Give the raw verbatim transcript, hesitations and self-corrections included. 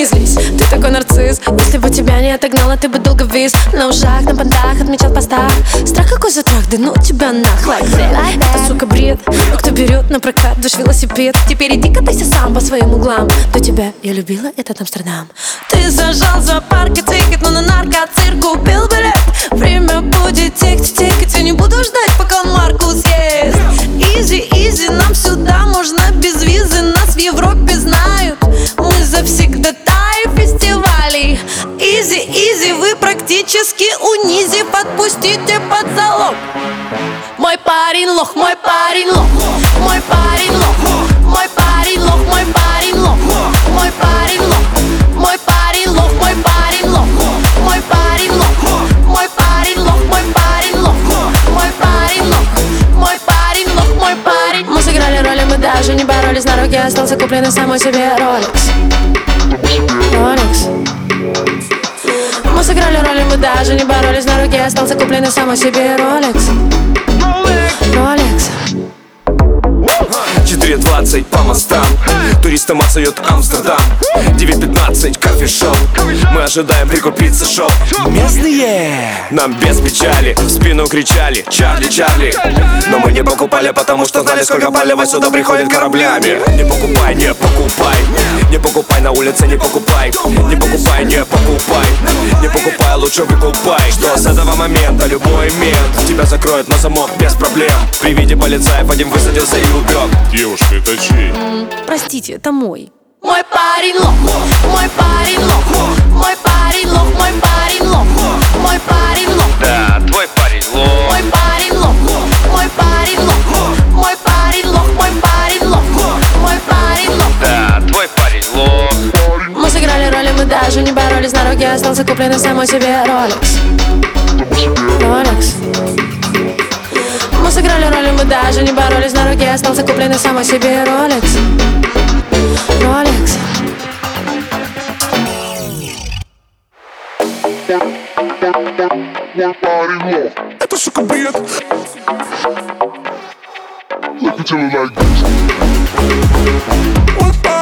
не злись, ты такой нарцисс. Если бы тебя не отогнала, ты бы долго вис на ушах, на понтах, отмечал в постах. Страх какой за трах, да ну тебя нах, like that. Это, сука, бред, но кто берет на прокат душ велосипед? Теперь иди катайся сам по своим углам. До тебя я любила этот Амстердам. Ты зажал за парк тикет, но на наркоцирк купил билет. Время будет тикать, тикать, я не буду ждать, пока Марку съест. Изи, изи, нам сюда можно без визы. Нас в Европе знают, мы завсегдатаи фестивалей. Изи, изи, вы практически унизив, подпустите под залог. Мой парень лох, мой парень лох, мой парень лох, мой парень лох, мой парень лох, мой парень лох, мой парень лох, мой парень лох, мой парень лох, мой парень лох, мой парень лох, мой парень лох, мой парень лох, мой парень. Мы сыграли роли, мы даже не боролись, на руке остался купленный самой себе Rolex. Rolex. Мы сыграли роли, мы даже не боролись, на руке остался купленный самой себе Rolex. Rolex. четыре двадцать по мостам, туристам отстает Амстердам. Девять пятнадцать кофешоп, мы ожидаем прикупиться шоу. Местные нам без печали в спину кричали: Чарли, Чарли. Но мы не покупали, потому что знали, сколько палева сюда приходит кораблями. Не покупай, не покупай, не покупай на улице, не покупай. Не покупай, не покупай, не покупай, лучше выкупай. Что с этого момента любой мент тебя закроет на замок без проблем. При виде полицаев один высадился и убег. Девушка, это чей? М, Простите, это мой. Мой парень лох, мой парень лох, мой парень лох, мой парень лох, мой парень лох. Да, твой парень лох. Мой парень лох, мой парень лох, мой парень лох, мой парень лох, мой парень лох. Да, твой парень лох. Мы сыграли роли, мы даже не боролись, на руке остался купленный самой себе Rolex. Rolex. Мы сыграли роли, мы даже не боролись, на руке остался купленный самой себе Rolex. Rolex. Мой парень лох. Это, сука, бред. Look at you like this. Мой парень